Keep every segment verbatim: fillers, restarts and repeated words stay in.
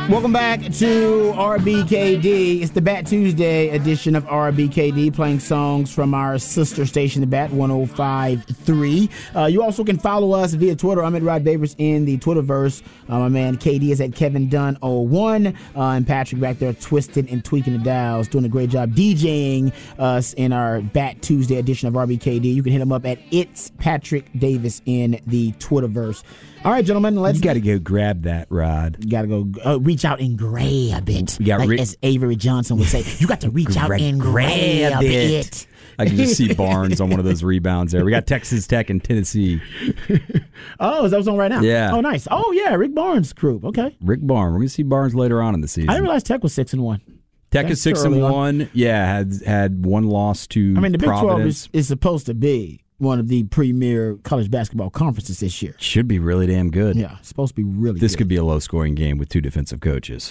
Welcome back to R B K D. It's the Bat Tuesday edition of R B K D, playing songs from our sister station, the Bat one oh five point three. Uh, you also can follow us via Twitter. I'm at Rod Babers in the Twitterverse. Uh, my man K D is at Kevin Dunn oh one. Uh, and Patrick back there twisting and tweaking the dials, doing a great job DJing us in our Bat Tuesday edition of R B K D. You can hit him up at It's Patrick Davis in the Twitterverse. All right, gentlemen, let's... You got to go grab that, Rod. You got to go uh, reach out and grab it. You got like re- as Avery Johnson would say, you got to reach out and grab, grab it. it. I can just see Barnes on one of those rebounds there. We got Texas Tech and Tennessee. Oh, is that what's on right now? Yeah. Oh, nice. Oh, yeah, Rick Barnes' group. Okay. Rick Barnes. We're going to see Barnes later on in the season. I didn't realize Tech was six and one. Tech is six and one. On. Yeah, had had one loss to I mean, the Big Providence. twelve is, is supposed to be one of the premier college basketball conferences this year. Should be really damn good. Yeah, it's supposed to be really This good. could be a low-scoring game with two defensive coaches.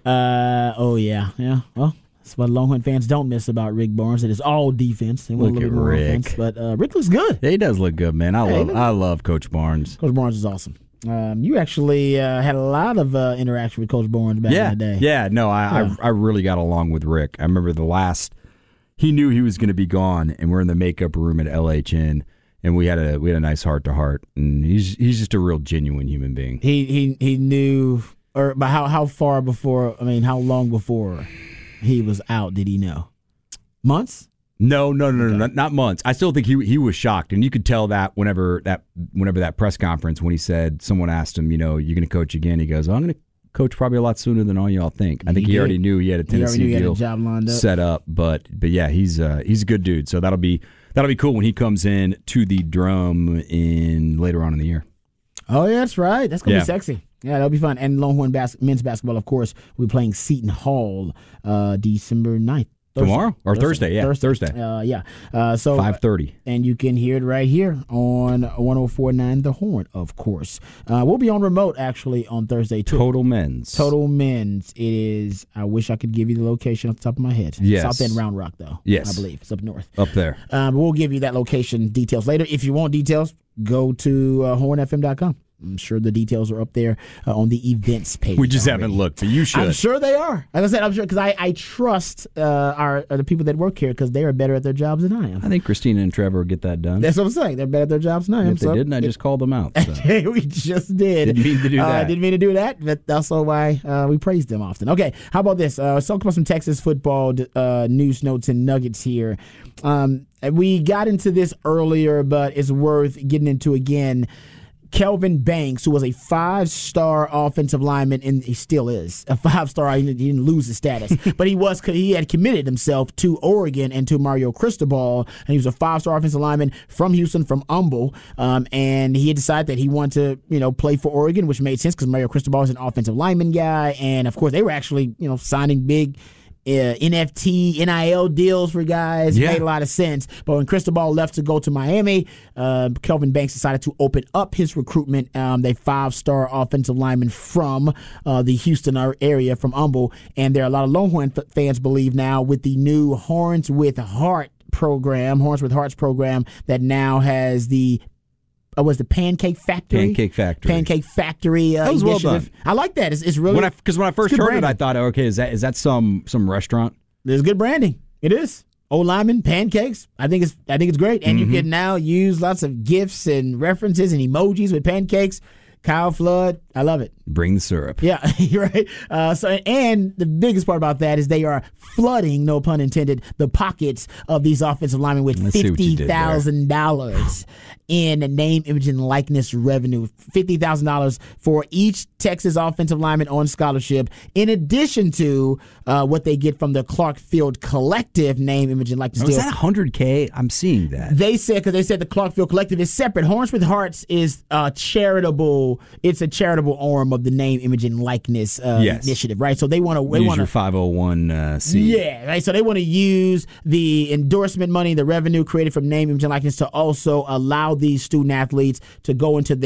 Uh, oh, yeah. Yeah, well, that's what Longhorn fans don't miss about Rick Barnes. It is all defense. They want Look a little at bit more Rick. offense. But uh, Rick looks good. Yeah, he does look good, man. I Hey, love look- I love Coach Barnes. Coach Barnes is awesome. Um, you actually uh, had a lot of uh, interaction with Coach Barnes back Yeah, in the day. yeah. No, I, Yeah. I I really got along with Rick. I remember the last he knew he was going to be gone, and we're in the makeup room at L H N, and we had a we had a nice heart to heart, and he's he's just a real genuine human being. He he he knew, or but how how far before? I mean, how long before he was out did he know? Months? No, no, no, no, not, not months. I still think he he was shocked, and you could tell that whenever that whenever that press conference when he said someone asked him, you know, you're going to coach again. He goes, oh, I'm going to coach probably a lot sooner than all y'all think. I He think he, did. already knew he had a He already Tennessee knew he had a deal job lined up. set up, but but yeah, he's uh, he's a good dude. So that'll be that'll be cool when he comes in to the Drum in later on in the year. Oh, yeah, that's right. That's gonna Yeah. be sexy. Yeah, that'll be fun. And Longhorn bas- men's basketball, of course, we're playing Seton Hall uh, December ninth. Thursday. Tomorrow? Or Thursday, yeah, Thursday. Uh, yeah. Uh, so Five thirty. and you can hear it right here on one oh four point nine The Horn, of course. Uh, we'll be on remote, actually, on Thursday, too. Total men's. Total Men's. It is, I wish I could give you the location off the top of my head. Yes. South End Round Rock, though. Yes. I believe. It's up north. Up there. Um, we'll give you that location details later. If you want details, go to uh, horn f m dot com. I'm sure the details are up there uh, on the events page. We just already. haven't looked, but you should. I'm sure they are. As I said, I'm sure because I, I trust uh, our uh, the people that work here because they are better at their jobs than I am. I think Christina and Trevor will get that done. That's what I'm saying. They're better at their jobs than I am. If they so- didn't, I just called them out. So. we just did. Didn't mean to do Uh, that. didn't mean to do that, but that's also why uh, we praise them often. Okay, how about this? Uh, let's talk about some Texas football uh, news, notes, and nuggets here. Um, we got into this earlier, but it's worth getting into again. Kelvin Banks, who was a five-star offensive lineman, and he still is a five-star. He didn't lose his status, but he was he had committed himself to Oregon and to Mario Cristobal, and he was a five-star offensive lineman from Houston, from Humble, um, and he had decided that he wanted to, you know, play for Oregon, which made sense because Mario Cristobal is an offensive lineman guy, and of course they were actually, you know, signing big. Uh, N F T, N I L deals for guys. Yeah. Made a lot of sense. But when Cristobal left to go to Miami, uh, Kelvin Banks decided to open up his recruitment. Um, they five-star offensive lineman from uh, the Houston area, from Humble. And there are a lot of Longhorn f- fans believe now with the new Horns with Heart program, Horns with Hearts program that now has the Uh, was the Pancake Factory? Pancake Factory. Pancake Factory uh, That was well initiative. done. I like that. It's, it's really Because when I first good heard it, branding. I thought, okay, is that is that some some restaurant? There's good branding. It is. Old lineman, pancakes. I think it's I think it's great. And Mm-hmm. you can now use lots of GIFs and references and emojis with pancakes. Kyle Flood, I love it. Bring the syrup. Yeah, you're right. Uh, so, and the biggest part about that is they are flooding, no pun intended, the pockets of these offensive linemen with Let's see what you fifty did there. thousand dollars in name, image, and likeness revenue. fifty thousand dollars for each Texas offensive lineman on scholarship, in addition to uh, what they get from the Clark Field Collective name, image, and likeness Oh, is deal. that one hundred K? I'm seeing that. They said, because they said the Clarkfield Collective is separate. Horns with Hearts is uh, charitable. It's a charitable arm of the name, image, and likeness uh, Yes. initiative, right? So they want to. They Use want your to. five oh one C. Yeah, right. So they want to use the endorsement money, the revenue created from name, image, and likeness to also allow these student athletes to go into their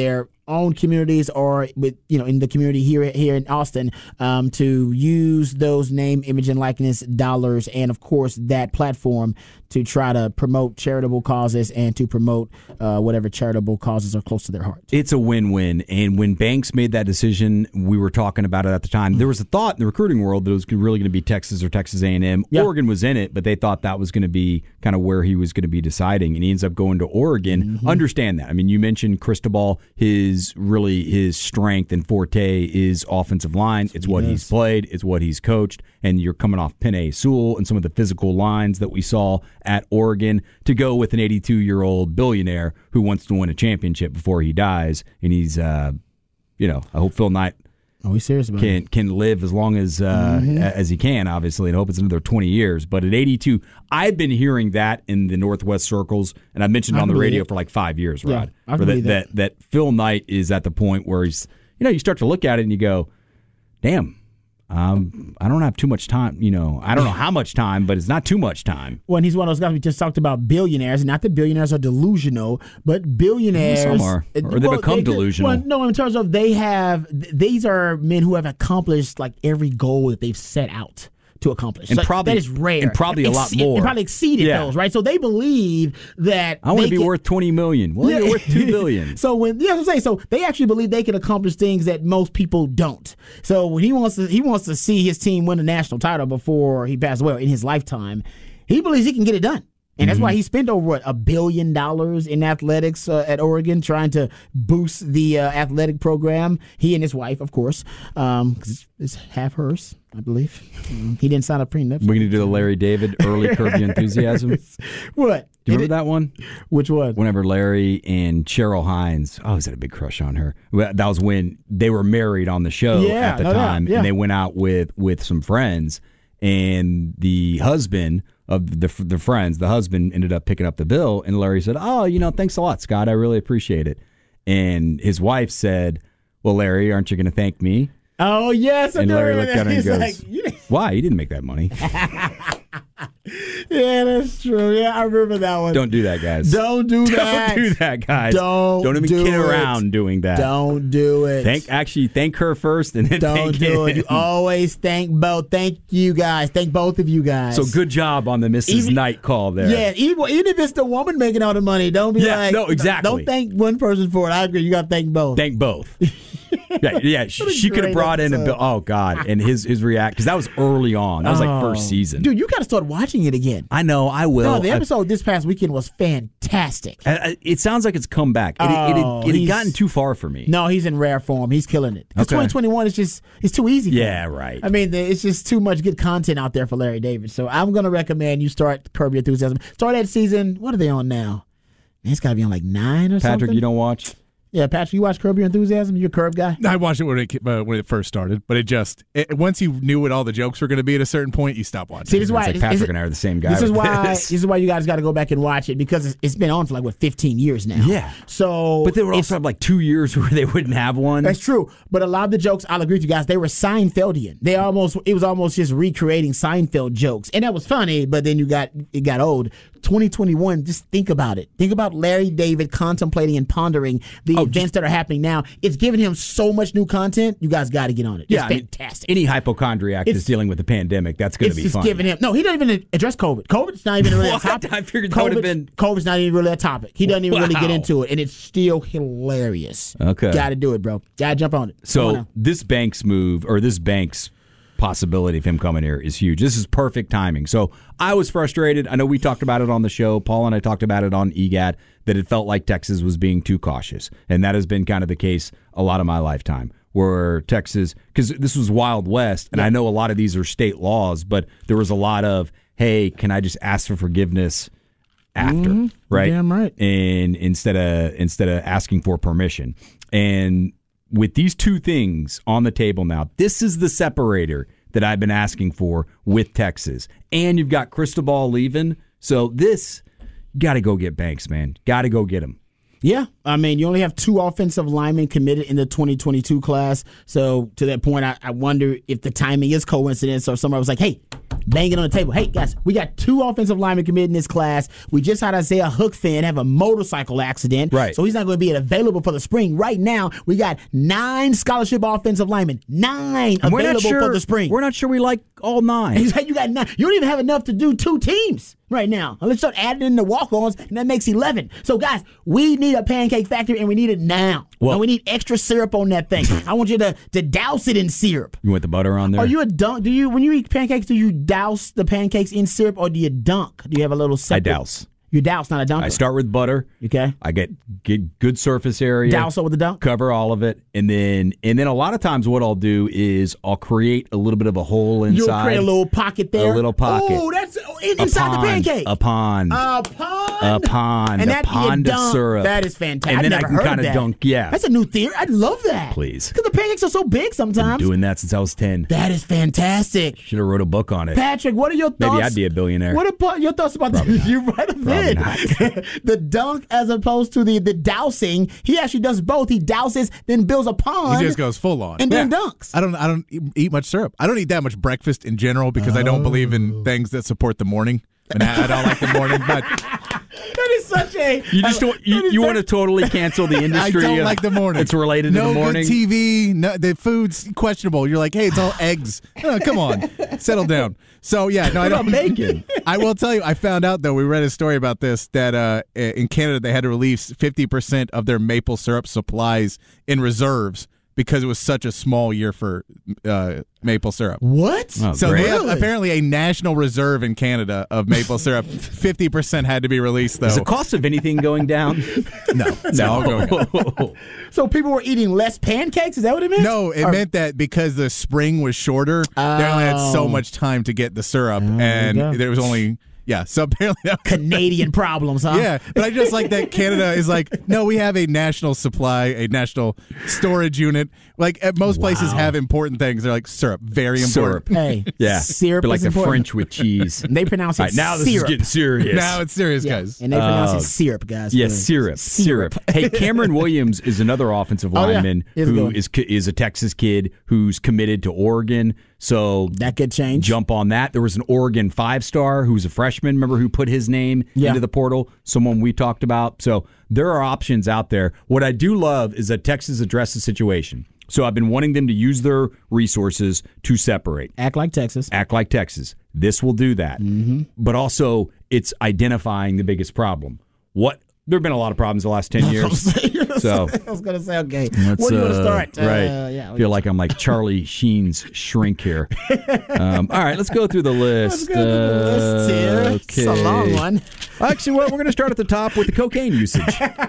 own communities or with you know in the community here here in Austin um, to use those name, image, and likeness dollars, and of course that platform to try to promote charitable causes and to promote uh, whatever charitable causes are close to their heart. It's a win-win. And when Banks made that decision, we were talking about it at the time. There was a thought in the recruiting world that it was really going to be Texas or Texas A and M. Yeah. Oregon was in it, but they thought that was going to be kind of where he was going to be deciding, and he ends up going to Oregon. Mm-hmm. Understand that. I mean, you mentioned Cristobal. His really his strength and forte is offensive line. It's what yes. he's played. It's what he's coached. And you're coming off Penei Sewell and some of the physical lines that we saw at Oregon to go with an eighty-two-year-old billionaire who wants to win a championship before he dies. And he's, uh, you know, I hope Phil Knight Are we serious about can it? can live as long as uh, mm-hmm. as he can, obviously, and I hope it's another twenty years. But at eighty-two, I've been hearing that in the Northwest circles, and I've mentioned it on the radio it. for like five years, Rod. Yeah, I for that, that. that that Phil Knight is at the point where he's, you know, you start to look at it and you go, damn. Um, I don't have too much time, you know. I don't know how much time, but it's not too much time. Well, and he's one of those guys we just talked about, billionaires. Not that billionaires are delusional, but billionaires. Some are, or they well, become they, delusional. Well, no, in terms of they have, these are men who have accomplished like every goal that they've set out to accomplish. And so probably, that is rare. And probably a Ex- lot more. And probably exceeded yeah. those, right? So they believe that I want to be can, worth twenty million dollars. Well, yeah. you're worth two billion dollars. So when yeah, I'm saying so they actually believe they can accomplish things that most people don't. So when he wants to he wants to see his team win a national title before he passes away in his lifetime, he believes he can get it done. And that's mm-hmm. why he spent over what, a billion dollars in athletics uh, at Oregon, trying to boost the uh, athletic program. He and his wife, of course, um, 'cause it's half hers, I believe. Um, he didn't sign a prenup. We're going to do the Larry David early Curb Your Enthusiasm. What? Do you remember it, that one? Which one? Whenever Larry and Cheryl Hines, oh, I was had a big crush on her. That was when they were married on the show yeah, at the no time, doubt, yeah. and they went out with with some friends, and the husband of the the friends, the husband ended up picking up the bill, and Larry said, "Oh, you know, thanks a lot, Scott. I really appreciate it." And his wife said, "Well, Larry, aren't you going to thank me?" Oh yes, I and Larry looked at her and He's goes, like, "Why? You didn't make that money." Yeah, that's true. Yeah, I remember that one. Don't do that, guys. Don't do that. Don't do that, guys. Don't Don't even do kid it. around doing that. Don't do it. Thank actually thank her first, and then Don't thank do him. it. You always thank both. Thank you guys. Thank both of you guys. So good job on the Missus Even- Knight call there. Yeah, even, even if it's the woman making all the money, don't be Yeah, like, no, exactly. Don't thank one person for it. I agree. You got to thank both. Thank both. yeah, yeah. She, What a she could have great brought in a episode. bill. Oh God, and his his react because that was early on. That was like first Oh. season. Dude, you got to start watching it again. I know. I will. No, the I- episode this past weekend was fantastic. I- I- it sounds like it's come back. It, it, Oh, it, it had he's- gotten too far for me. No, he's in rare form. He's killing it. Because Okay. twenty twenty-one is just, it's too easy for Yeah, him. right. I mean, the- it's just too much good content out there for Larry David. So I'm going to recommend you start Curb Your Enthusiasm. Start that season. What are they on now? Man, it's got to be on like nine or something. Patrick, you don't watch? Yeah, Patrick, you watch Curb Your Enthusiasm? You're a Curb guy? I watched it when it uh, when it first started, but it just it, once you knew what all the jokes were going to be at a certain point, you stopped watching. See, this is why It's like this- Patrick this- and I are the same guy. This is with why this. this is why you guys got to go back and watch it because it's, it's been on for like what fifteen years now. Yeah. So, But they would it's- also have like two years where they wouldn't have one. That's true, but a lot of the jokes, I'll agree with you guys, they were Seinfeldian. They almost, it was almost just recreating Seinfeld jokes, and that was funny. But then you got it got old. twenty twenty-one, just think about it. Think about Larry David contemplating and pondering the Oh, events just- that are happening now. It's giving him so much new content. You guys got to get on it. Yeah, it's I mean, fantastic. any hypochondriac It's- that's dealing with the pandemic, that's going to It's be just fun. giving him. No, he doesn't even address COVID. COVID's not even really What? a topic. I figured that would have COVID's- been- COVID's not even really a topic. He doesn't even really get Wow. into it, and it's still hilarious. Okay. Got to do it, bro. Got to jump on it. Come on So now. this Banks move or this Banks possibility of him coming here is huge. This is perfect timing. So I was frustrated. I know we talked about it on the show. Paul and I talked about it on E G A T that it felt like Texas was being too cautious. And that has been kind of the case a lot of my lifetime where Texas, because this was Wild West, and Yeah. I know a lot of these are state laws, but there was a lot of, hey, can I just ask for forgiveness after, Mm-hmm. right? Damn right. And instead of instead of asking for permission. And with these two things on the table now, this is the separator that I've been asking for with Texas. And you've got Cristobal leaving. So this, got to go get Banks, man. Got to go get him. Yeah, I mean, you only have two offensive linemen committed in the twenty twenty-two class. So to that point, I, I wonder if the timing is coincidence or somebody was like, hey, banging on the table. Hey, guys, we got two offensive linemen committed in this class. We just had Isaiah Hookfin have a motorcycle accident. Right. So he's not going to be available for the spring. Right now, we got nine scholarship offensive linemen. Nine And we're available not sure, for the spring. We're not sure we like all nine. He's like, you got nine. You don't even have enough to do two teams right now. Let's start adding in the walk-ons, and that makes eleven. So, guys, we need a pancake factory, and we need it now. Well, and we need extra syrup on that thing. I want you to, to douse it in syrup. You want the butter on there? Are you a dunk? Do you when you eat pancakes? Do you douse the pancakes in syrup, or do you dunk? Do you have a little separate? I douse. You douse, not a dunker. I start with butter. Okay. I get, get good surface area. Douse it with the dunk. Cover all of it, and then and then a lot of times what I'll do is I'll create a little bit of a hole inside. You'll create a little pocket there. A little pocket. Oh, that's in, inside pond, the pancake. A pond. A pond. A pond. And a that pond you of dunk. syrup. That is fantastic. And then I've I never can heard kind of of that. dunk. Yeah. That's a new theory. I love that. Please. Because the pancakes are so big sometimes. Been doing that since I was ten. That is fantastic. Should have wrote a book on it. Patrick, what are your thoughts? Maybe I'd be a billionaire. What are your thoughts about Probably the, you right then. the dunk as opposed to the, the dousing? He actually does both. He douses, then builds a pond. He just goes full on. And then Yeah. dunks. I don't. I don't eat much syrup. I don't eat that much breakfast in general because I don't believe in things that support the morning, and I, I don't like the morning. But That is such a. You just don't. You, that is you such- want to totally cancel the I industry. don't of- like the morning. It's related no to the morning. good T V. No, the food's questionable. You're like, hey, it's all eggs. Oh, come on, settle down. So yeah, no, I What about don't. bacon? I will tell you, I found out though. We read a story about this that uh, in Canada they had to release fifty percent of their maple syrup supplies in reserves because it was such a small year for uh, maple syrup. What? Oh, So great. they have Really? apparently a national reserve in Canada of maple syrup. fifty percent had to be released though. Is the cost of anything going down? no, it's all going up. So people were eating less pancakes? Is that what it meant? No, it Or- meant that because the spring was shorter, they only had so Oh. much time to get the syrup, you and go. there was only yeah. So apparently, that, Canadian problems, huh? yeah. But I just like that Canada is like, no, we have a national supply, a national storage unit. Like at most places Wow. have important things. They're like syrup, very important. Syrup. Hey, Yeah. syrup But like is the important. French with cheese. They pronounce it All right, now this syrup. is getting serious. Now it's serious, Yeah, guys. and they pronounce Oh. it syrup, guys. Yes, for- syrup, syrup. Hey, Cameron Williams is another offensive Oh, yeah. lineman He's a good who one. is is a Texas kid who's committed to Oregon. So That could change. jump on that. There was an Oregon five star who's a freshman. Remember who put his name Yeah. into the portal? Someone we talked about. So there are options out there. What I do love is that Texas addressed the situation. So I've been wanting them to use their resources to separate. Act like Texas. Act like Texas. This will do that. Mm-hmm. But also, it's identifying the biggest problem. What there have been a lot of problems the last ten years. So I was going to say, okay, let's, what do you want to uh, start? Right. Uh, yeah, I feel like I'm like Charlie Sheen's shrink here. Um, all right, let's go through the list. Let's go to the list here. It's a long one. Actually, well, we're going to start at the top with the cocaine usage,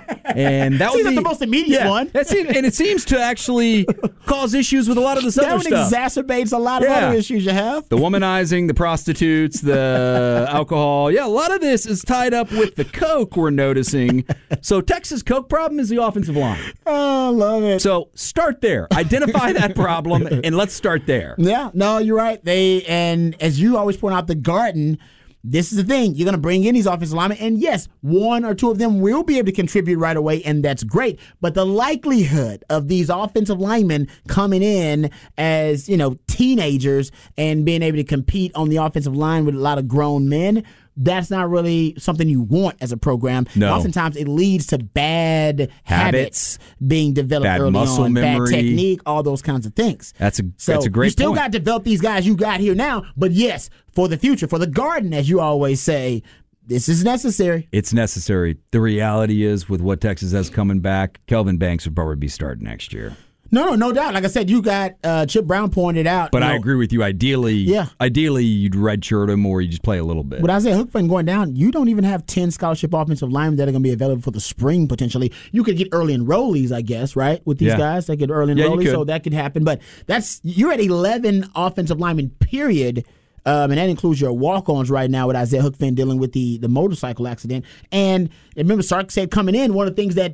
and that Seems would be like the most immediate yeah, one. That seems, and it seems to actually cause issues with a lot of this That other one stuff. exacerbates a lot of Yeah. other issues you have. The womanizing, the prostitutes, the alcohol. Yeah, a lot of this is tied up with the coke we're noticing. So Texas coke problem is the offensive line. Oh, I love it. So start there. Identify that problem, and let's start there. Yeah, no, you're right. They and as you always point out, the Garden. This is the thing. You're going to bring in these offensive linemen, and yes, one or two of them will be able to contribute right away, and that's great. But the likelihood of these offensive linemen coming in as, you know, teenagers and being able to compete on the offensive line with a lot of grown men, that's not really something you want as a program. No. Oftentimes it leads to bad habits, Habits, being developed bad early muscle on, memory. bad technique, all those kinds of things. That's a So that's a great you still point. got to develop these guys you got here now, but yes, for the future, for the Garden, as you always say, this is necessary. It's necessary. The reality is, with what Texas has coming back, Kelvin Banks would probably be starting next year. No, no, no doubt. Like I said, you got uh, Chip Brown pointed out. But you I know, agree with you. Ideally, Yeah. ideally you'd redshirt him or you just play a little bit. With Isaiah Hookfin going down, you don't even have ten scholarship offensive linemen that are going to be available for the spring potentially. You could get early enrollees, I guess, right? With these Yeah. guys, they get early Yeah, you enrollees, could. so that could happen. But that's you're at eleven offensive linemen, period. Um, and that includes your walk-ons right now with Isaiah Hookfin dealing with the, the motorcycle accident. And remember, Sark said coming in, one of the things that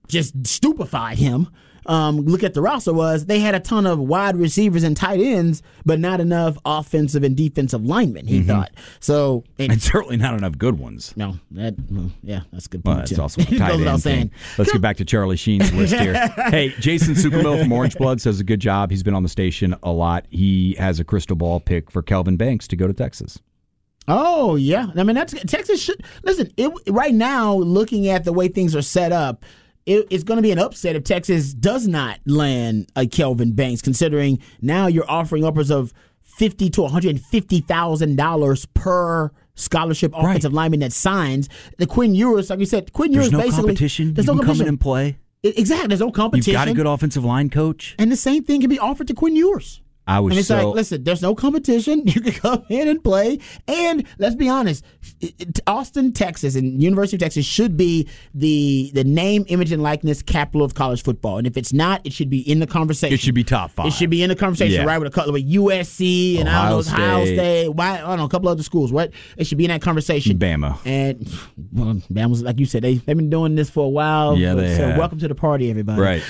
just stupefied him. Um, look at the roster was they had a ton of wide receivers and tight ends, but not enough offensive and defensive linemen. He mm-hmm. thought so, and, and certainly not enough good ones. No, that well, yeah, that's a good point. Well, that's too. also a tight end thing. Let's get back to Charlie Sheen's list here. Hey, Jason Sucamille from Orange Blood says a good job. He's been on the station a lot. He has a crystal ball pick for Kelvin Banks to go to Texas. Oh yeah, I mean that's Texas should listen. It, right now, looking at the way things are set up. It's going to be an upset if Texas does not land a Kelvin Banks, considering now you're offering upwards of fifty to one hundred fifty thousand dollars per scholarship offensive right. lineman that signs. The Quinn Ewers, like we said, Quinn Ewers there's no basically competition. There's you no can competition. come in and play. Exactly, there's no competition. You've got a good offensive line coach, and the same thing can be offered to Quinn Ewers. I was I mean, it's so like, listen, there's no competition. You can come in and play. And let's be honest, Austin, Texas, and University of Texas should be the the name, image, and likeness capital of college football. And if it's not, it should be in the conversation. It should be top five. It should be in the conversation, yeah. right? With a couple of U S C and Ohio I don't know, State. Ohio State, why, I don't know, a couple other schools. What it should be in that conversation. Bama. And well, Bama's like you said, they they've been doing this for a while. Yeah, they so have. Welcome to the party, everybody. Right.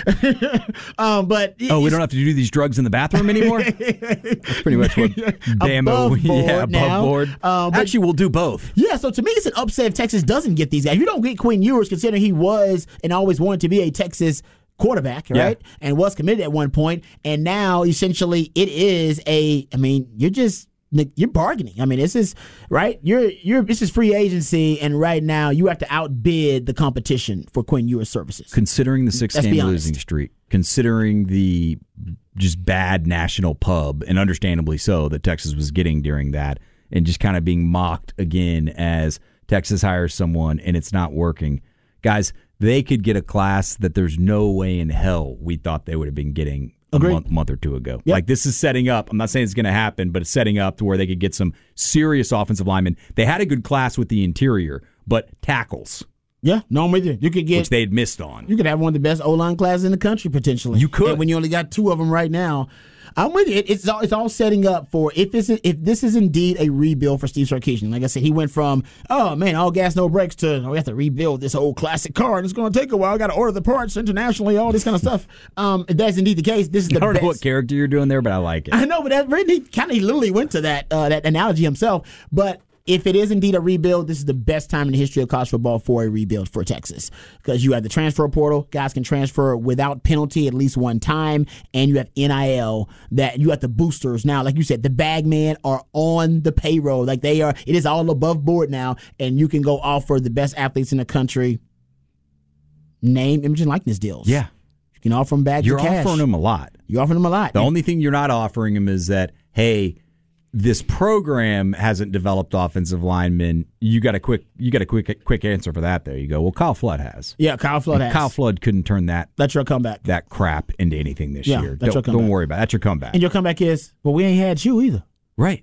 um, but oh, we don't have to do these drugs in the bathroom anymore. That's pretty much what Bama, above board yeah, above now. board. Um, but, Actually, we'll do both. Yeah, so to me, it's an upset if Texas doesn't get these guys. You don't get Quinn Ewers, considering he was and always wanted to be a Texas quarterback, right? Yeah. And was committed at one point, and now essentially it is a. I mean, you're just you're bargaining. I mean, this is right. You're you're this is free agency, and right now you have to outbid the competition for Quinn Ewers' services. Considering the six-game losing streak, considering the just bad national pub, and understandably so, that Texas was getting during that, and just kind of being mocked again as Texas hires someone and it's not working. Guys, they could get a class that there's no way in hell we thought they would have been getting a month, month or two ago. Yep. Like, this is setting up. I'm not saying it's going to happen, but it's setting up to where they could get some serious offensive linemen. They had a good class with the interior, but tackles. Yeah, no, I'm with you. You could get which they had missed on. You could have one of the best O-line classes in the country potentially. You could, and when you only got two of them right now. I'm with you. It, it's all it's all setting up for if this is, if this is indeed a rebuild for Steve Sarkisian. Like I said, he went from oh man, all gas no brakes to oh, we have to rebuild this old classic car and it's going to take a while. I got to order the parts internationally, all this kind of stuff. Um, if that's indeed the case, this is the I don't best. know what character you're doing there, but I like it. I know, but that really kind of he literally went to that uh, that analogy himself, but. If it is indeed a rebuild, this is the best time in the history of college football for a rebuild for Texas. Because you have the transfer portal. Guys can transfer without penalty at least one time. And you have N I L. That you have the boosters now. Like you said, the bag men are on the payroll. Like they are. It is all above board now. And you can go offer the best athletes in the country name, image, and likeness deals. Yeah. You can offer them bags You're of cash. offering them a lot. You're offering them a lot. The only thing you're not offering them is that, hey, this program hasn't developed offensive linemen. You got a quick, you got a quick, quick answer for that. There you go. Well, Kyle Flood has. Yeah, Kyle Flood and has. Kyle Flood couldn't turn that. That's your comeback. That crap into anything this yeah, year. That's don't, your comeback. Don't worry about it. That's your comeback. And your comeback is, well, we ain't had you either. Right.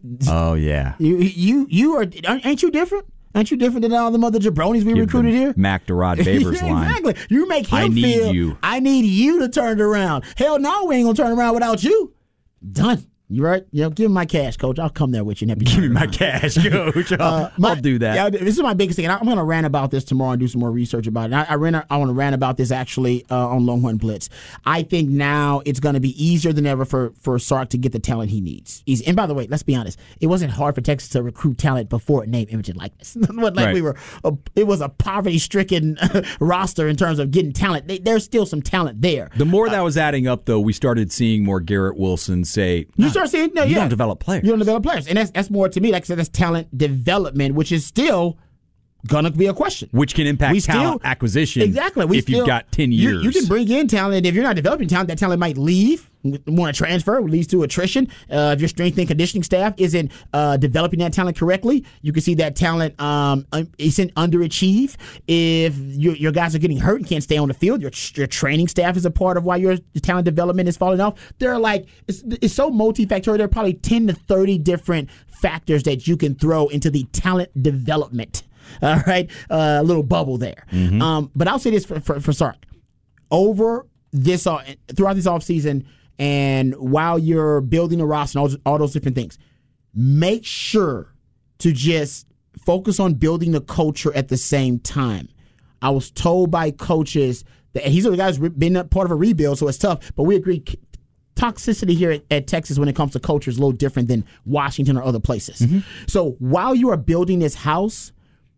Oh yeah. You you you are. Ain't you different? Ain't you different than all the other jabronis we Give recruited here? Mac to Rod Babers yeah, line. Exactly. You make him I need feel. You. I need you to turn it around. Hell no, we ain't gonna turn around without you. Done. You right? You know, give me my cash, coach. I'll come there with you and help you. Give me my cash, coach. I'll, uh, my, I'll do that. Yeah, this is my biggest thing. And I'm going to rant about this tomorrow and do some more research about it. I, I, ran, I want to rant about this actually uh, on Longhorn Blitz. I think now it's going to be easier than ever for, for Sark to get the talent he needs. He's, and by the way, let's be honest. It wasn't hard for Texas to recruit talent before name, image, and likeness. like right. we were, a, it was a poverty-stricken roster in terms of getting talent. They, there's still some talent there. The more uh, that was adding up, though, we started seeing more Garrett Wilson say, "You start seeing, no, you yeah." don't develop players. You don't develop players. And that's that's more to me, like I said, that's talent development, which is still going to be a question. Which can impact we talent still, acquisition exactly. We if still, you've got ten years. You, you can bring in talent, and if you're not developing talent, that talent might leave, want to transfer, leads to attrition. Uh, if your strength and conditioning staff isn't uh, developing that talent correctly, you can see that talent um, isn't underachieve. If your, your guys are getting hurt and can't stay on the field, your, your training staff is a part of why your talent development is falling off. There are like, it's, it's so multifactorial. There are probably ten to thirty different factors that you can throw into the talent development. All right, uh, a little bubble there. Mm-hmm. Um, but I'll say this for, for, for Sark. Over this, uh, throughout this offseason, and while you're building a roster and all, all those different things, make sure to just focus on building the culture at the same time. I was told by coaches And he's the guy who's been a part of a rebuild, so it's tough. But we agree, toxicity here at, at Texas when it comes to culture is a little different than Washington or other places. Mm-hmm. So while you are building this house,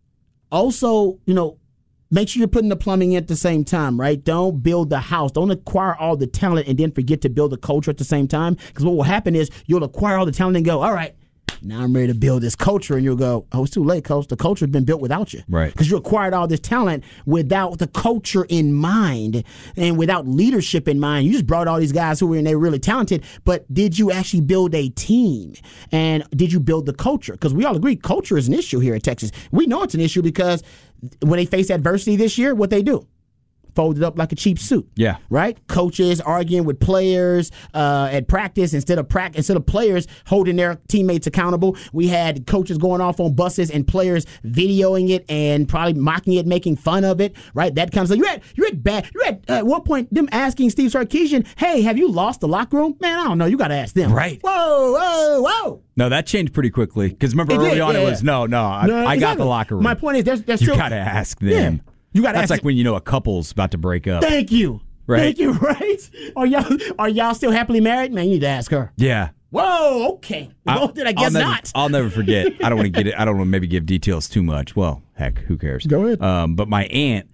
also, you know, make sure you're putting the plumbing in at the same time, right? Don't build the house. Don't acquire all the talent and then forget to build the culture at the same time. Because what will happen is you'll acquire all the talent and go, all right, now I'm ready to build this culture. And you'll go, oh, it's too late, coach. The culture has been built without you. Right. Because you acquired all this talent without the culture in mind and without leadership in mind. You just brought all these guys who were and they were really talented, but did you actually build a team? And did you build the culture? Because we all agree culture is an issue here at Texas. We know it's an issue because when they face adversity this year, what they do? Folded up like a cheap suit. Yeah. Right? Coaches arguing with players uh, at practice instead of practice, instead of players holding their teammates accountable. We had coaches going off on buses and players videoing it and probably mocking it, making fun of it. Right? That kind of stuff. You had you had bad. You had uh, at one point them asking Steve Sarkisian, "Hey, have you lost the locker room?" Man, I don't know. You got to ask them. Right. Whoa, whoa, whoa. No, that changed pretty quickly. Because remember It early did, on yeah. it was no, no. I, No, I got exactly. the locker room. My point is, there's, there's you still got to ask them. Yeah. You got to That's ask. like when you know a couple's about to break up. Thank you. Right. Thank you. Right? Are y'all are y'all still happily married? Man, you need to ask her. Yeah. Whoa. Okay. Well, then I guess I'll never, not. I'll never forget. I don't want to get it. I don't want to maybe give details too much. Well, heck, who cares? Go ahead. Um, but my aunt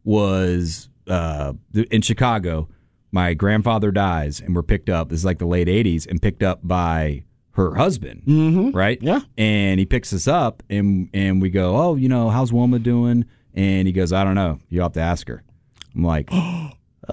was uh, in Chicago. My grandfather dies, and we're picked up. This is like the late eighties, and picked up by her husband, Mm-hmm. right? Yeah. And he picks us up, and and we go, oh, you know, how's Wilma doing? And he goes, I don't know. You have to ask her. I'm like, oh,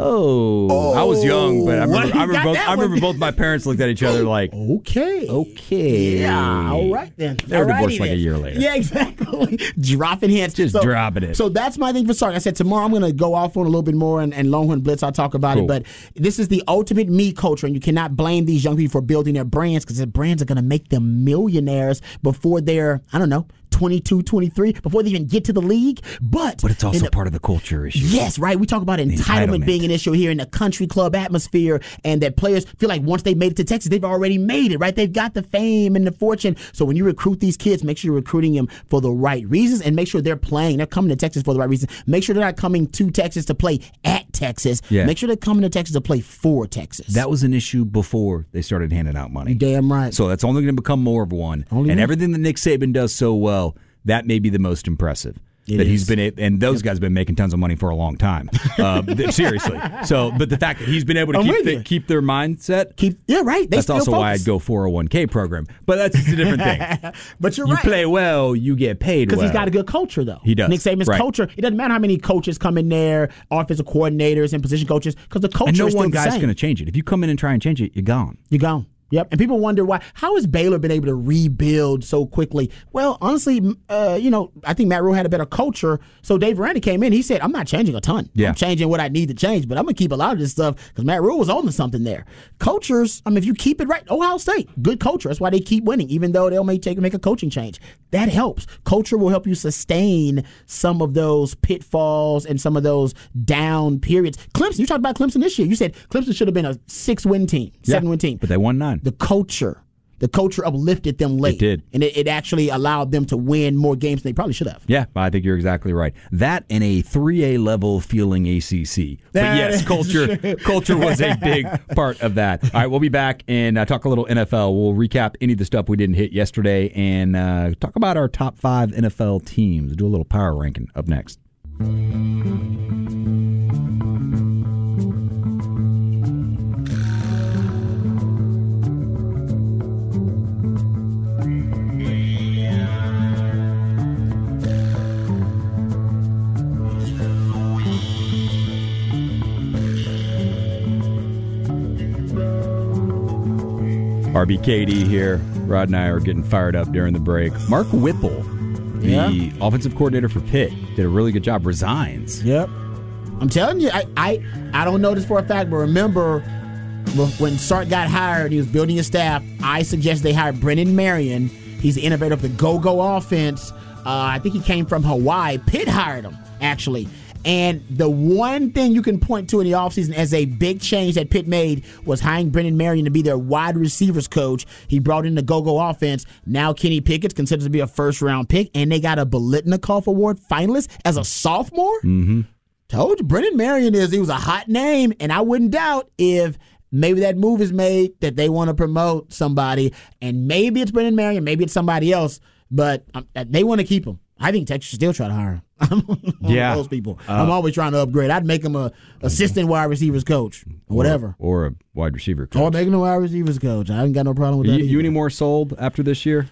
oh. I was young, but I remember, Well, I remember, you got both, that I remember one. both my parents looked at each other like, Okay. okay. Yeah. All right then. They were Alrighty divorced like then. a year later. Yeah, exactly. Dropping hints. Just dropping it. So that's my thing for Sark. I said tomorrow I'm going to go off on a little bit more, and, and Longhorn Blitz, I'll talk about Cool. it. But this is the ultimate me culture, and you cannot blame these young people for building their brands because their brands are going to make them millionaires before they're, I don't know, twenty-two, twenty-three, before they even get to the league. But But it's also in the- part of the culture issue. Yes, right. We talk about entitlement, entitlement. being an issue here in the country club atmosphere, and that players feel like once they made it to Texas, they've already made it, right? They've got the fame and the fortune. So when you recruit these kids, make sure you're recruiting them for the right reasons and make sure they're playing. They're coming to Texas for the right reasons. Make sure they're not coming to Texas to play at Texas. Yeah. Make sure they're coming to Texas to play for Texas. That was an issue before they started handing out money. Damn right. So that's only going to become more of one. Only and one. everything that Nick Saban does so well, that may be the most impressive. It that is. he's been, a- and those guys have been making tons of money for a long time. Uh, th- seriously. So, but the fact that he's been able to I'm keep with the, you. keep their mindset, Keep yeah, right. They that's still also why focus. I'd go four oh one k program. But that's just a different thing. But you're You right. play well, you get paid well. Because he's got a good culture, though. He does. Nick Saban's Right. culture. It doesn't matter how many coaches come in there, offensive coordinators and position coaches, because the culture and no is still one the guy's same. going to change it. If you come in and try and change it, you're gone. You're gone. Yep. And people wonder why. How has Baylor been able to rebuild so quickly? Well, honestly, uh, you know, I think Matt Rule had a better culture. So Dave Aranda came in. He said, I'm not changing a ton. Yeah. I'm changing what I need to change, but I'm going to keep a lot of this stuff because Matt Rule was on to something there. Cultures, I mean, if you keep it right, Ohio State, good culture. That's why they keep winning, even though they'll may take make a coaching change. That helps. Culture will help you sustain some of those pitfalls and some of those down periods. Clemson, you talked about Clemson this year. You said Clemson should have been a six-win team, seven-win team. But they won nine. The culture, the culture uplifted them late. It did. And it, it actually allowed them to win more games than they probably should have. Yeah, I think you're exactly right. That and a three A level feeling A C C. But That yes, is culture true. culture was a big part of that. All right, we'll be back and uh, talk a little N F L. We'll recap any of the stuff we didn't hit yesterday and uh, talk about our top five N F L teams. Do a little power ranking up next. R B K D here. Rod and I are getting fired up during the break. Mark Whipple, the Yeah. offensive coordinator for Pitt, did a really good job. Resigns. Yep. I'm telling you, I, I, I don't know this for a fact, but remember when Sark got hired, he was building his staff, I suggested they hire Brennan Marion. He's the innovator of the go-go offense. Uh, I think he came from Hawaii. Pitt hired him, actually. And the one thing you can point to in the offseason as a big change that Pitt made was hiring Brennan Marion to be their wide receivers coach. He brought in the go-go offense. Now Kenny Pickett's considered to be a first-round pick, and they got a Biletnikoff Award finalist as a sophomore? Mm-hmm. Told you, Brennan Marion is he was a hot name, and I wouldn't doubt if maybe that move is made that they want to promote somebody, and maybe it's Brennan Marion, maybe it's somebody else, but um, they want to keep him. I think Texas should still try to hire him. I'm one yeah. of those people. Uh, I'm always trying to upgrade. I'd make him a assistant wide receivers coach, or whatever, or, or a wide receiver coach, or make him a wide receivers coach. I ain't got no problem with that. You, you either. any more sold after this year?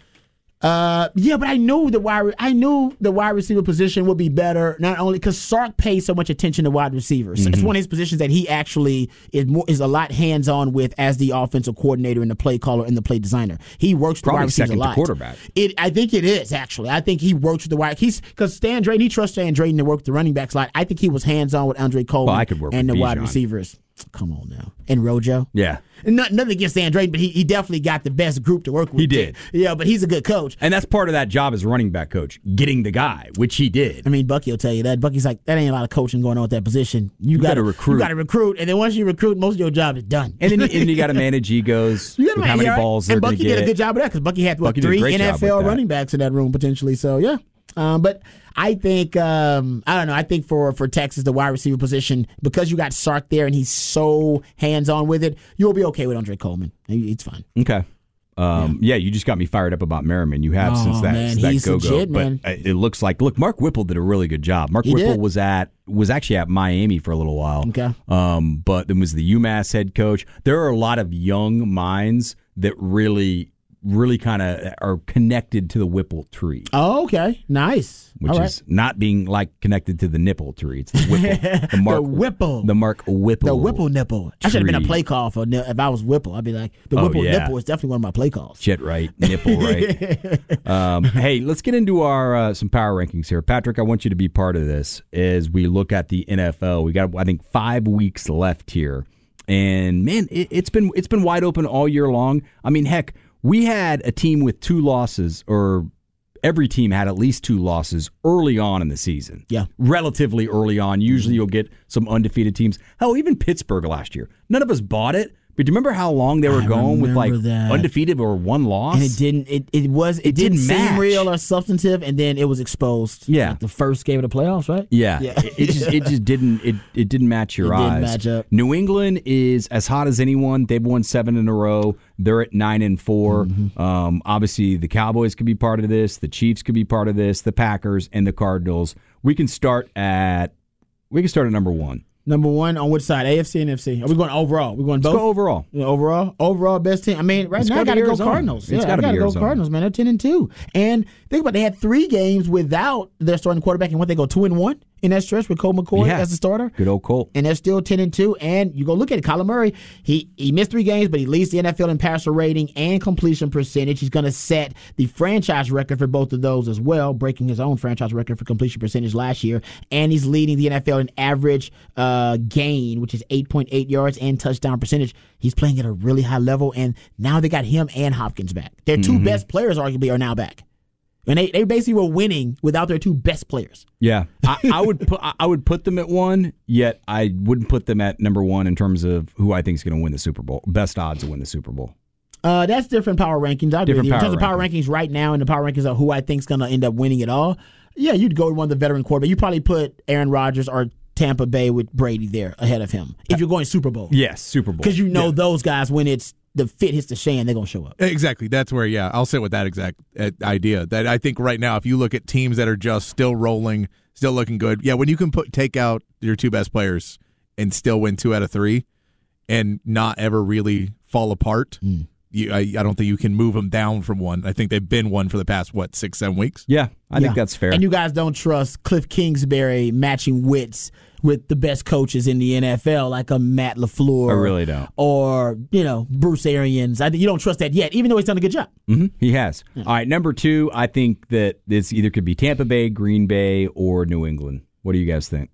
Uh, yeah, but I knew the wide. I knew the wide receiver position would be better. Not only because Sark pays so much attention to wide receivers. Mm-hmm. It's one of his positions that he actually is more is a lot hands on with as the offensive coordinator and the play caller and the play designer. He works with Probably the wide receivers a second lot. to quarterback. It, I think it is actually. I think he works with the wide. He's because Stan Drayton. He trusts Stan Drayton to work the running backs a lot. I think he was hands on with Andre Coleman well, I could work and with the wide Bijan. receivers. Come on now, and Rojo. Yeah. Not, nothing against Stan Drayton, but he, he definitely got the best group to work with. He did. Yeah, but he's a good coach. And that's part of that job as a running back coach, getting the guy, which he did. I mean, Bucky will tell you that. Bucky's like, that ain't a lot of coaching going on with that position. You, You got gotta to recruit. You got to recruit, and then once you recruit, most of your job is done. And then you, and you got to manage egos. You gotta with how manage- many yeah, balls they're and going Bucky to get. did a good job of that because Bucky had what, Bucky did a three great job N F L with that. running backs in that room potentially. So yeah, um, but I think um, I don't know. I think for for Texas, the wide receiver position, because you got Sark there and he's so hands on with it, you'll be okay with Andre Coleman. It's fine. Okay. Um, yeah. yeah, you just got me fired up about Merriman. You have Oh, since that, man, that he's go-go. legit, but man. it looks like, look, Mark Whipple did a really good job. Mark He Whipple did. was at was actually at Miami for a little while. Okay. Um, but then was the UMass head coach. There are a lot of young minds that really, really kind of are connected to the Whipple tree. Oh, okay, nice. Which All right. is not being like connected to the nipple tree. It's the Whipple. The, Mark, The Whipple. The Mark Whipple. The Whipple nipple. I should have been a tree. play call for nip- if I was Whipple. I'd be like, the Oh, Whipple yeah. nipple is definitely one of my play calls. Shit right, nipple right. um, hey, let's get into our uh, some power rankings here. Patrick, I want you to be part of this as we look at the N F L. We got, I think, five weeks left here, and man, it, it's been it's been wide open all year long. I mean, heck, we had a team with two losses, or every team had at least two losses early on in the season. Yeah. Relatively early on. Usually you'll get some undefeated teams. Hell, even Pittsburgh last year. None of us bought it. But do you remember how long they were I going with like remember that. undefeated or one loss? And it didn't. It, it was. It, It didn't, didn't seem match. real or substantive, and then it was exposed. Yeah. like the first game of the playoffs, right? Yeah, Yeah. It, it just it just didn't it, it didn't match your It didn't eyes. match up. New England is as hot as anyone. They've won seven in a row. They're at nine and four. Mm-hmm. Um, obviously, the Cowboys could be part of this. The Chiefs could be part of this. The Packers and the Cardinals. We can start at we can start at number one. Number one on which side? A F C and N F C? Are we going overall? We going both? Let's go overall. Yeah, overall, overall best team. I mean, right Let's now go I to got to go Arizona. Cardinals. It's yeah, gotta I got be to go Arizona. Cardinals, man. They're ten and two, and think about it, they had three games without their starting quarterback, and what they go two and one in that stretch with Cole McCoy Yeah. as the starter. Good old Colt. And they're still ten and two. And you go look at it, Kyler Murray, he he missed three games, but he leads the N F L in passer rating and completion percentage. He's going to set the franchise record for both of those as well, breaking his own franchise record for completion percentage last year. And he's leading the N F L in average uh, gain, which is eight point eight yards, and touchdown percentage. He's playing at a really high level, and now they got him and Hopkins back. Their two Mm-hmm. best players, arguably, are now back. And they, they basically were winning without their two best players. Yeah, I, I would put I would put them at one. Yet I wouldn't put them at number one in terms of who I think is going to win the Super Bowl. Best odds to win the Super Bowl. Uh, that's different power rankings. I agree with Different you. In power terms of power rankings right now, and the power rankings of who I think is going to end up winning it all, yeah, you'd go with one of the veteran quarterbacks. You probably put Aaron Rodgers or Tampa Bay with Brady there ahead of him if you're going Super Bowl. Yes, Super Bowl. Because you know Yeah. those guys, when it's the fit hits the shan, they're going to show up. Exactly. That's where, yeah, I'll sit with that exact uh, idea. That I think right now, if you look at teams that are just still rolling, still looking good, yeah, when you can put take out your two best players and still win two out of three and not ever really fall apart, Mm. you, I, I don't think you can move them down from one. I think they've been one for the past, what, six, seven weeks? Yeah, I Yeah. think that's fair. And you guys don't trust Cliff Kingsbury matching wits with the best coaches in the N F L, like a Matt LaFleur. I really don't. Or, you know, Bruce Arians. I think you don't trust that yet, even though he's done a good job. hmm He has. All right, number two, I think that this either could be Tampa Bay, Green Bay, or New England. What do you guys think?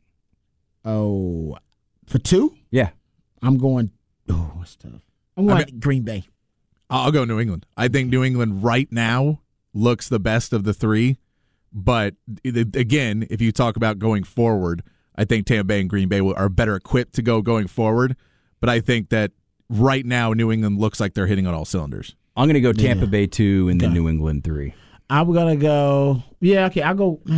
Oh, for two? Yeah. I'm going. Oh, that's tough. I'm going I mean- Green Bay. I'll go New England. I think New England right now looks the best of the three. But again, if you talk about going forward, I think Tampa Bay and Green Bay are better equipped to go going forward. But I think that right now New England looks like they're hitting on all cylinders. I'm going to go Tampa Yeah. Bay two and then Okay. New England three. I'm gonna go. Yeah, okay. I'll go. Man,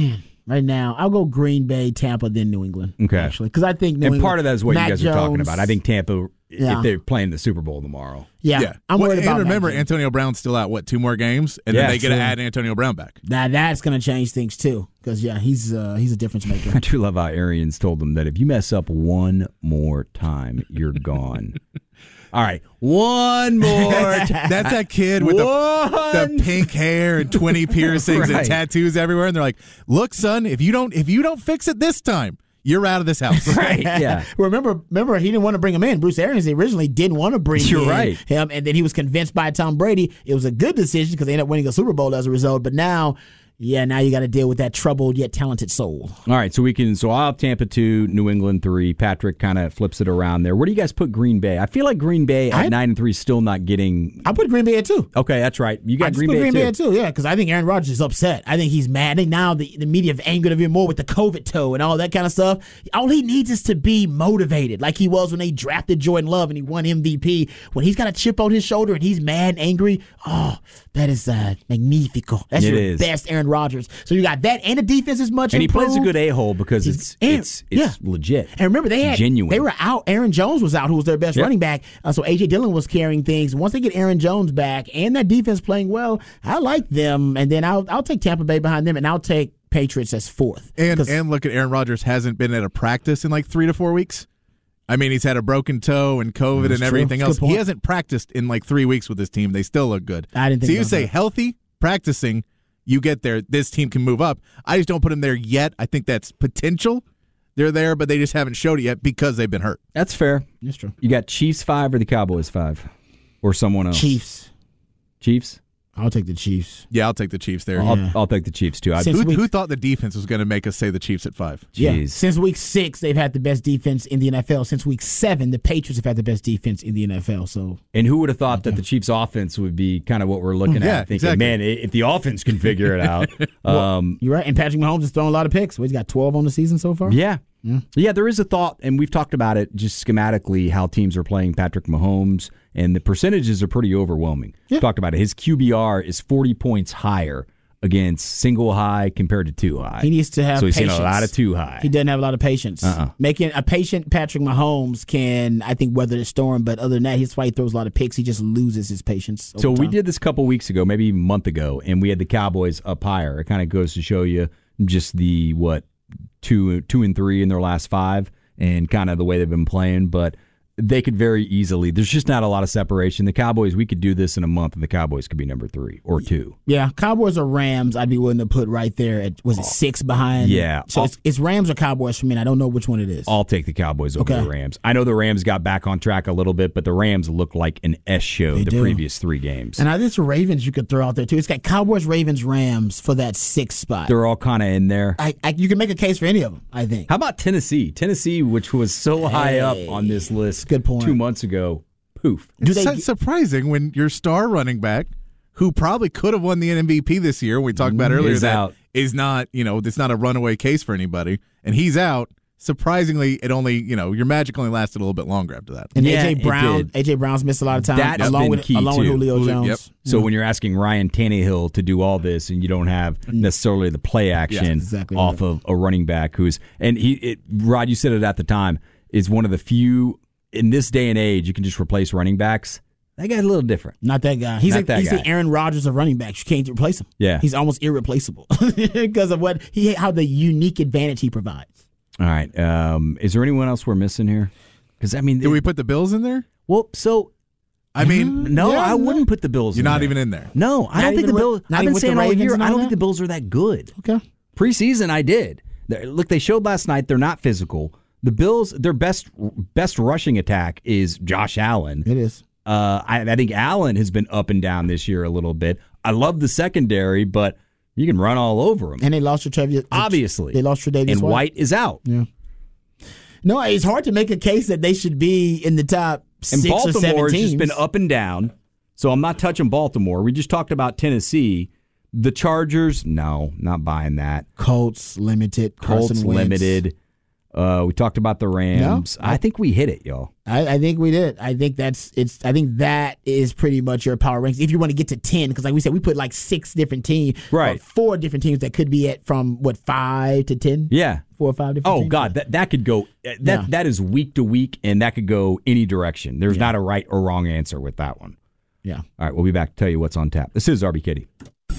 right now. I'll go Green Bay, Tampa, then New England. Okay. Actually, because I think New and England, part of that is what Mac you guys Jones, are talking about. I think Tampa, Yeah. if they're playing the Super Bowl tomorrow. Yeah, Yeah. I'm well, worried about And remember, Mac Jones. Antonio Brown's still out, what, two more games? And Yeah, then they get to true. add Antonio Brown back. That that's going to change things too. Because yeah, he's uh, he's a difference maker. I do love how Arians told them that if you mess up one more time, you're gone. All right, one more time. That's that kid with the, the pink hair and twenty piercings Right. and tattoos everywhere. And they're like, look, son, if you don't if you don't fix it this time, you're out of this house. Right, yeah. remember, remember, he didn't want to bring him in. Bruce Arians originally didn't want to bring You're in right. him, and then he was convinced by Tom Brady. It was a good decision because they ended up winning a Super Bowl as a result. But now, yeah, now you got to deal with that troubled yet talented soul. All right, so we can. So I'll have Tampa two, New England three. Patrick kind of flips it around there. Where do you guys put Green Bay? I feel like Green Bay at I- nine and three is still not getting. I put Green Bay at two. Okay, that's right. You I got just Green put Bay Green too. Bay at two, yeah, because I think Aaron Rodgers is upset. I think he's mad. I think now the, the media have angered him even more with the COVID toe and all that kind of stuff. All he needs is to be motivated, like he was when they drafted Jordan Love and he won M V P. When he's got a chip on his shoulder and he's mad and angry, oh, that is uh, magnifico. That's It your is. best Aaron Rodgers. So you got that, and the defense is much And he improved. plays a good a hole because He's- it's and- it's it's yeah. legit. And remember, they had genuine. They were out. Aaron Jones was out, who was their best Yep. running back. Uh, so A J Dillon was carrying things. Once they get Aaron Jones back and that defense playing well, I like them. And then I'll I'll take Tampa Bay behind them, and I'll take Patriots as fourth. And 'Cause- and look at Aaron Rodgers hasn't been at a practice in like three to four weeks. I mean, he's had a broken toe and COVID That's and true. everything That's a else. good point. He hasn't practiced in like three weeks with his team. They still look good. I didn't think So you about say that. healthy, practicing, you get there. This team can move up. I just don't put him there yet. I think that's potential. They're there, but they just haven't showed it yet because they've been hurt. That's fair. That's true. You got Chiefs five or the Cowboys five, or someone else. Chiefs. Chiefs. I'll take the Chiefs. Yeah, I'll take the Chiefs there. I'll, Yeah. I'll take the Chiefs too. I, Since Who, week- who thought the defense was going to make us say the Chiefs at five? Yeah. Jeez. Since week six, they've had the best defense in the N F L. Since week seven, the Patriots have had the best defense in the N F L. So And who would have thought that the Chiefs' offense would be kind of what we're looking Yeah, at? Thinking, exactly. man, i- if the offense can figure it out, um, you're right. And Patrick Mahomes has thrown a lot of picks. Well, he's got twelve on the season so far. yeah, yeah, there is a thought, and we've talked about it just schematically how teams are playing Patrick Mahomes, and the percentages are pretty overwhelming. Yeah. We've talked about it. His Q B R is forty points higher against single high compared to two high. He needs to have so he's patience. seen a lot of two high. He doesn't have a lot of patience. Uh-uh. Making a patient Patrick Mahomes can, I think, weather the storm. But other than that, that's why he throws a lot of picks. He just loses his patience. over So we time. did this a couple weeks ago, maybe even a month ago, and we had the Cowboys up higher. It kind of goes to show you just the what two two and three in their last five, and kind of the way they've been playing. But they could very easily. There's just not a lot of separation. The Cowboys, we could do this in a month, and the Cowboys could be number three or two. Yeah, Cowboys or Rams, I'd be willing to put right there at, was it six behind? Yeah. So it's, it's Rams or Cowboys for me, and I don't know which one it is. I'll take the Cowboys over Okay. the Rams. I know the Rams got back on track a little bit, but the Rams look like an S show They the do. previous three games. And I think it's Ravens you could throw out there, too. It's got Cowboys, Ravens, Rams for that sixth spot. They're all kind of in there. I, I, you can make a case for any of them, I think. How about Tennessee? Tennessee, which was so high up Hey. on this list Good point. two months ago, poof. Do It's they su- surprising when your star running back, who probably could have won the M V P this year, we talked about earlier, Is that out. is not, you know, it's not a runaway case for anybody, and he's out. Surprisingly, it only, you know, your magic only lasted a little bit longer after that. And Yeah, A J it Brown, did. A J Brown's missed a lot of time, That's along been with key, along with too. Julio Julio- Jones. yep. So when you're asking Ryan Tannehill to do all this, and you don't have necessarily the play action exactly off right. of a running back who's and he, it, Rod, you said it at the time, is one of the few in this day and age you can just replace running backs. That guy's a little different. Not that guy. He's Not like that he's guy. the Aaron Rodgers of running backs. You can't replace him. Yeah. He's almost irreplaceable because of what he how the unique advantage he provides. All right, um, is there anyone else we're missing here? Because I mean, Did we put the Bills in there? well, so I mean, no, Yeah, I no. wouldn't put the Bills. you're in not there. even in there. No, I Not don't think even the with- Bills. not I've even been with the saying all Ravens year. and I all don't think that? the Bills are that good. Okay. Preseason, I did. They're- Look, they showed last night they're not physical. The Bills, their best best rushing attack is Josh Allen. It is. Uh, I, I think Allen has been up and down this year a little bit. I love the secondary, but you can run all over them. And they lost Tre'Davious. Obviously, They lost Tre'Davious and White is out. Yeah. No, it's hard to make a case that they should be in the top And six or seven Baltimore has teams. just been up and down. So I'm not touching Baltimore. We just talked about Tennessee. The Chargers, no, not buying that. Colts limited. Colts Carson Wentz. limited. Uh, we talked about the Rams. No, I, I think we hit it, y'all. I, I think we did. I think that's it's. I think that is pretty much your power rankings. If you want to get to ten, because like we said, we put like six different teams, right? Four different teams that could be at from what five to ten. Yeah, four or five different. Oh teams. God, that that could go. That Yeah. that is week to week, and that could go any direction. There's Yeah. not a right or wrong answer with that one. Yeah. All right, we'll be back to tell you what's on tap. This is R B K D.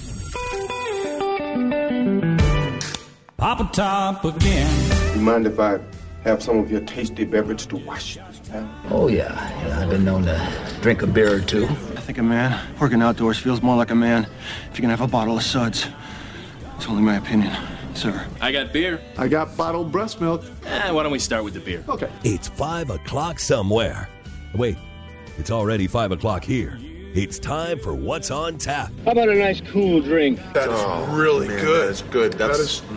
Papa Top again. You mind if I have some of your tasty beverage to wash this down? Oh, yeah. yeah. I've been known to drink a beer or two. I think a man working outdoors feels more like a man if you can have a bottle of suds. It's only my opinion, sir. I got beer. I got bottled breast milk. Eh, why don't we start with the beer? Okay. It's five o'clock somewhere. Wait, it's already five o'clock here. It's time for What's on Tap. How about a nice cool drink? That is oh, really man, good. That's good. That's that is,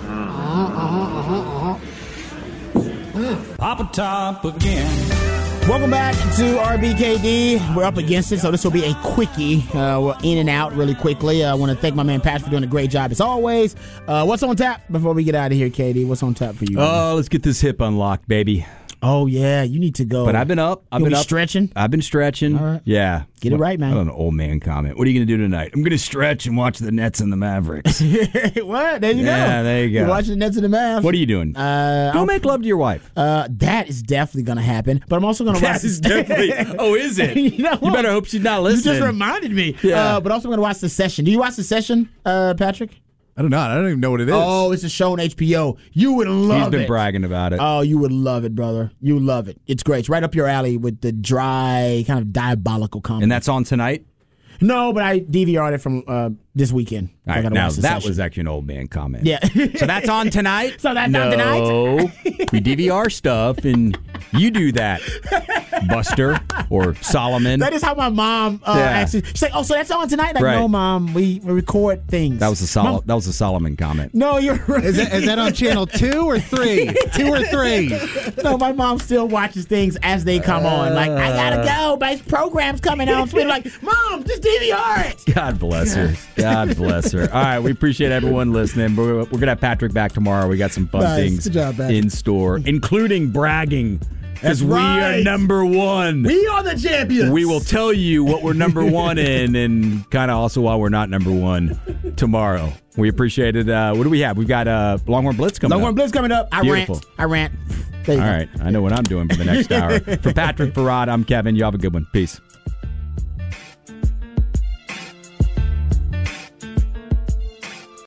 Papa Top again. Welcome back to R B K D. We're up against it, so this will be a quickie. Uh, we're in and out really quickly. Uh, I want to thank my man Pat for doing a great job as always. Uh, what's on tap before we get out of here, K D? What's on tap for you? Oh, let's get this hip unlocked, baby. Oh yeah, you need to go. But I've been up. I've You'll been be up. stretching. I've been stretching. All right. Yeah, get it right, man. An old man comment. What are you going to do tonight? I'm going to stretch and watch the Nets and the Mavericks. What? There you go. Yeah, there you go. You're watching the Nets and the Mavs. What are you doing? Uh, Go I'll- make love to your wife. Uh, that is definitely going to happen. But I'm also going to watch. That is definitely. Oh, is it? you, know You better hope she's not listening. You just reminded me. Yeah. Uh, but also going to watch The Session. Do you watch The Session, uh, Patrick? I don't know. I don't even know what it is. Oh, it's a show on H B O. You would love it. He's been bragging about it. Oh, you would love it, brother. You love it. It's great. It's right up your alley with the dry, kind of diabolical comedy. And that's on tonight? No, but I D V R'd it from uh, this weekend. All I right, gotta now watch The that Session. was actually an old man comment. Yeah. So that's on tonight? So that's no, on tonight? No. We D V R stuff, and you do that, Buster or Solomon. That is how my mom uh, Yeah. actually. She's like, "Oh, so that's on tonight?" Like, Right. no, mom, we, we record things. That was a Sol- Mom- that was a Solomon comment. No, you're right. Is that, is that on channel two or three? two or three? No, my mom still watches things as they come on. Like, I gotta go, but this program's coming on. So we're like, Mom, just D V R it. God bless her. God bless her. All right, we appreciate everyone listening. We're, we're going to have Patrick back tomorrow. We got some fun Nice. things Good job, Patrick. in store, including bragging. Because That's we right. are number one. We are the champions. We will tell you what we're number one in and kind of also why we're not number one tomorrow. We appreciate it. Uh, what do we have? We've got uh, Longhorn Blitz coming Longhorn up. Blitz coming up. I Beautiful. rant. I rant. There you All go. right. I know what I'm doing for the next hour. For Patrick, for Rod, I'm Kevin. You have a good one. Peace.